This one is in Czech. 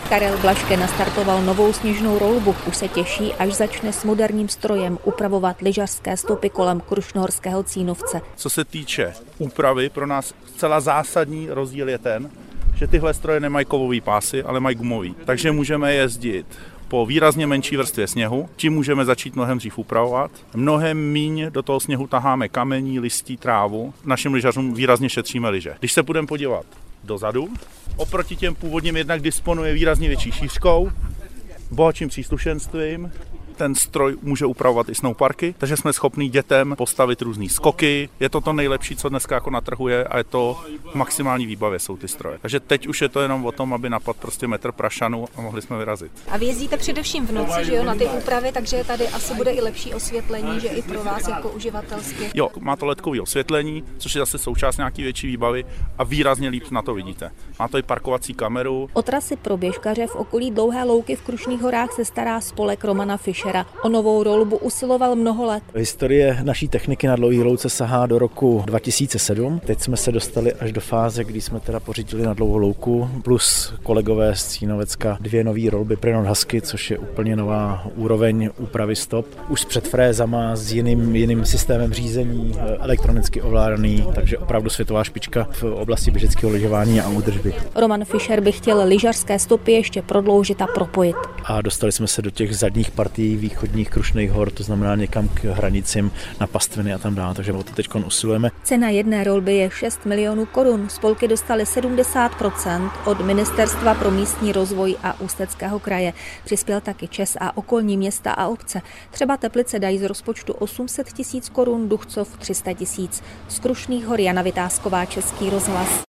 Karel Blaške nastartoval novou sněžnou rolbu. Už se těší, až začne s moderním strojem upravovat lyžařské stopy kolem Krušnohorského Cínovce. Co se týče úpravy, pro nás zcela zásadní rozdíl je ten, že tyhle stroje nemají kovový pásy, ale mají gumový. Takže můžeme jezdit po výrazně menší vrstvě sněhu, tím můžeme začít mnohem dřív upravovat. Mnohem míň do toho sněhu taháme kamení, listí, trávu. Našim lyžařům výrazně šetříme lyže. Když se budeme podívat dozadu, oproti těm původním jednak disponuje výrazně větší šířkou, bohatším příslušenstvím. Ten stroj může upravovat i snowparky, takže jsme schopni dětem postavit různý skoky. Je to nejlepší, co dneska jako na trhu je, a je to v maximální výbavě jsou ty stroje. Takže teď už je to jenom o tom, aby napadl prostě metr prašanu a mohli jsme vyrazit. A vy jezdíte především v noci, že jo, na ty úpravy, takže tady asi bude i lepší osvětlení, že i pro vás jako uživatelsky. Jo, má to ledkové osvětlení, což je zase součást nějaký větší výbavy a výrazně líp na to vidíte. Má to i parkovací kameru. O trasy pro běžkaře v okolí Dlouhé louky v Krušných horách se stará spolek Romana Fischera. O novou rolbu usiloval mnoho let. Historie naší techniky na Dlouhé louce sahá do roku 2007. Teď jsme se dostali až do fáze, kdy jsme teda pořídili na Dlouhou louku plus kolegové z Cínovecka 2 nové rolby Prenod Husky, což je úplně nová úroveň úpravy stop. Už s předfrézama, s jiným systémem řízení, elektronicky ovládaný, takže opravdu světová špička v oblasti běžeckého lyžování a údržby. Roman Fischer by chtěl lyžařské stopy ještě prodloužit a propojit. A dostali jsme se do těch zadních partií východních Krušných hor, to znamená někam k hranicím na pastviny a tam dále, takže o to teď usilujeme. Cena jedné rolby je 6 milionů korun. Spolky dostaly 70% od Ministerstva pro místní rozvoj a Ústeckého kraje. Přispěl taky ČES a okolní města a obce. Třeba Teplice dají z rozpočtu 800 000 korun, Duchcov 300 000. Z Krušných hor Jana Vitásková, Český rozhlas.